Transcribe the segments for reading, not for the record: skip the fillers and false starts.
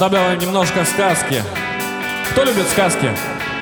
добавим немножко сказки. Кто любит сказки?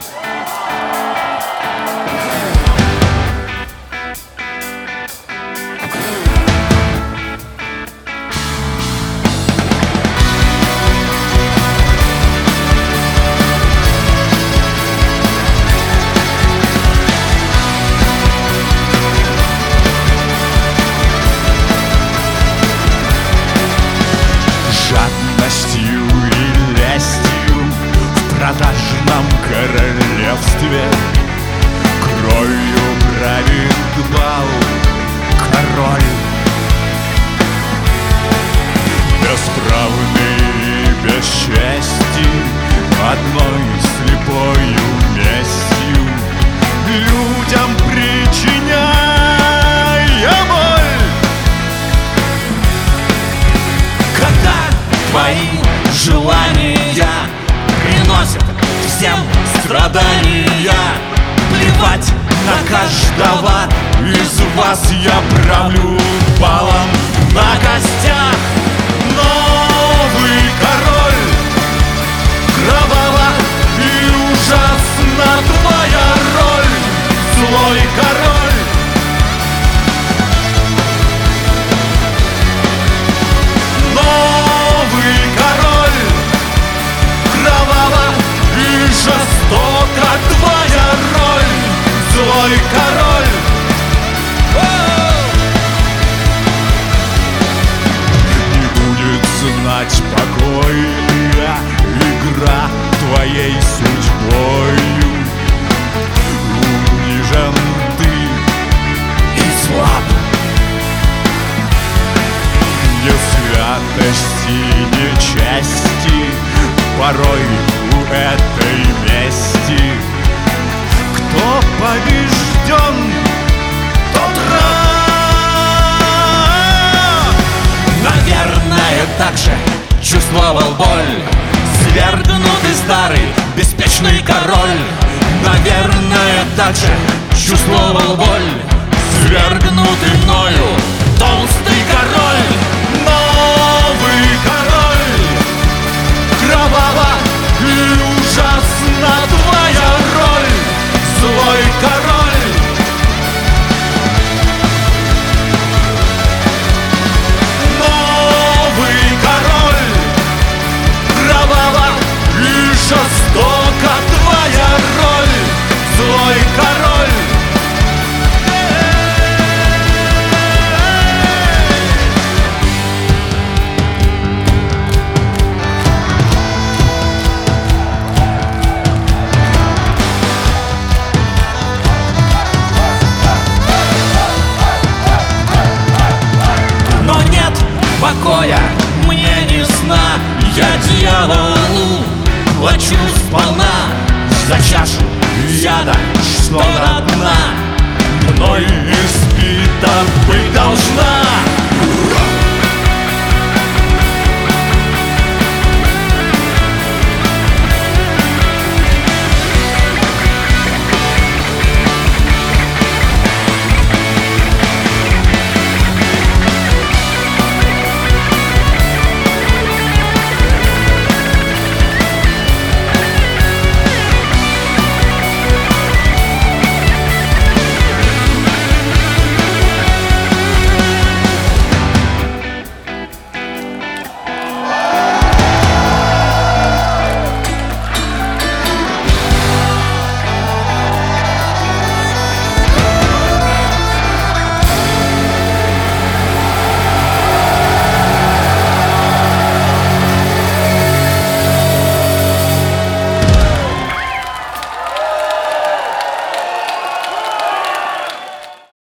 Жадностью и лестью в продажном королевстве кровью правит бал король. Бесправный и без чести, одной слепою местью людям причиняя боль. Когда твои желания приносят всем страдания, плевать на каждого Из вас я правлю балом на костях. Новый король, кроваво и ужасно твоя роль, злой король. Новый король, кроваво и жестоко твоя роль, злой король. Не будет знать покоя игра твоей судьбою. Унижен ты и слаб. не святости, не чести, порой у этой мести. Кто побежден, тот раб. Наверное, так же чувствовал боль свергнутый старый беспечный король. Наверное, так же чувствовал боль свергнутый мною